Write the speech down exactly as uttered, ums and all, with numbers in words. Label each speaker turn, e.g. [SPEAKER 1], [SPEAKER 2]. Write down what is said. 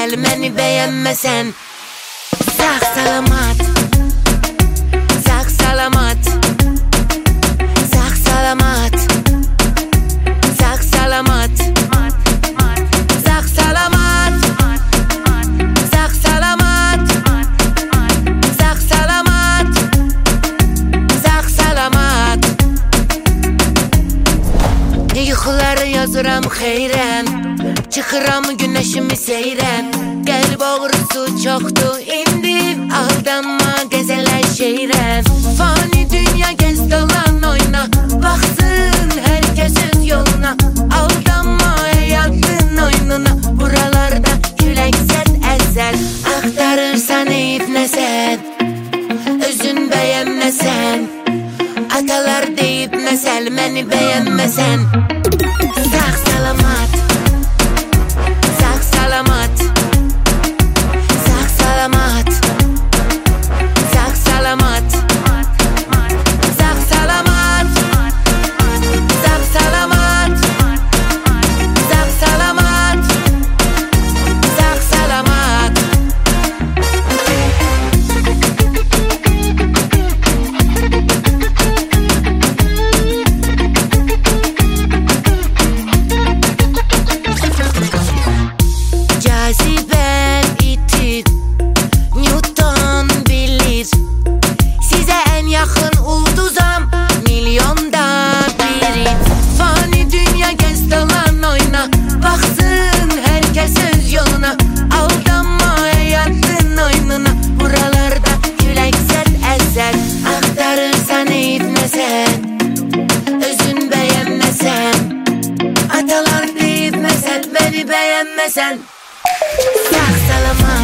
[SPEAKER 1] mesel, beni beğenmesen. Sağ salamat, sağ salamat, sağ salamat, sağ salamat, sağ salamat, sağ salamat, sağ salamat, sağ salamat. Yuxuları yazıram xeyrən, çıxıram güneşimi seyrən. Qəlb ağrısı çoxdur indi, aldanma gəzələşeyrən. Fani dünya gəz qalan oyna, baxsın hər kəs öz yoluna. Aldanma həyatın oyununa, buralarda külək sərt əsər. Axtarırsan eyib nəsən, özün bəyənməsən. Atalar deyib məsəl, məni bəyənməsən. Sağ salamat, sağ salamat, sağ salamat, sağ salamat, sağ salamat, sağ salamat, sağ salamat, sağ salamat. Cazibem itir, Newton bilir. Size en yakın ulduzam, milyonda biri. Fani dünya gez dolan oyna, baksın herkes öz yoluna. Aldanma hayatın oyununa, buralarda külək sərt əsər. Axtarırsan eyitməsən, özün bəyənməsən. Atalar deyib məsəl, beni bəyənməsən. Sağ salamat,